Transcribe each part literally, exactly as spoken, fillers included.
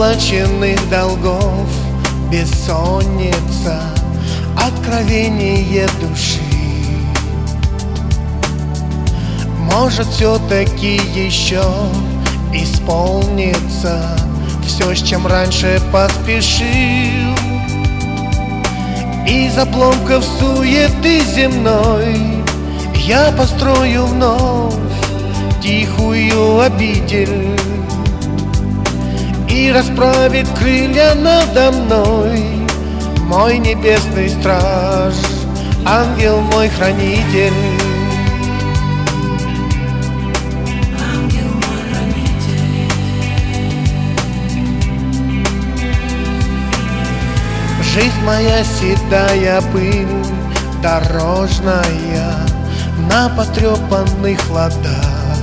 неоплаченных долгов, бессонница, откровение души. Может, все-таки еще исполнится все, с чем раньше поспешил. Из обломков суеты земной я построю вновь тихую обитель, и расправит крылья надо мной мой небесный страж, ангел мой хранитель. Жизнь моя седая пыль дорожная на потрепанных ладах.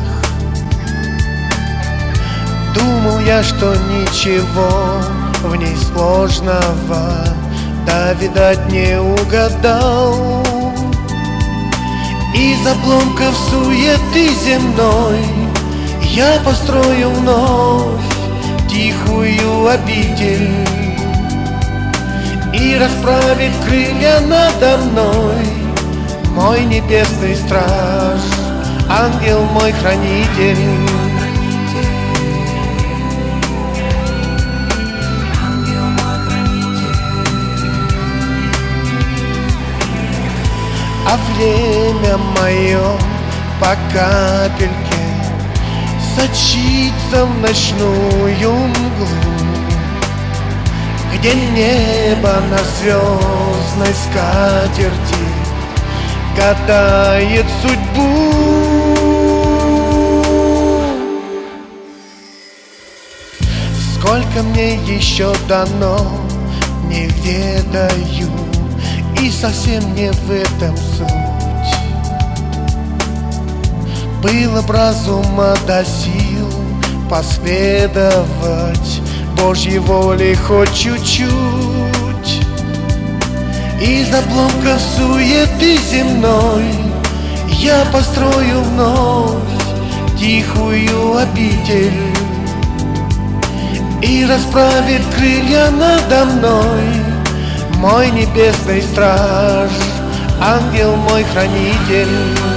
Думал я, что ничего в ней сложного, да, видать, не угадал. Из обломков суеты земной я построю вновь тихую обитель, и расправит крылья надо мной мой небесный страж, ангел мой хранитель. А время мое по капельке сочится в ночную мглу, где небо на звездной скатерти гадает судьбу. Сколько мне еще дано, не ведаю, и совсем не в этом суть. Было б разума до сил последовать Божьей воле хоть чуть-чуть. Из обломков суеты земной я построю вновь тихую обитель, и расправит крылья надо мной мой небесный страж, ангел мой хранитель.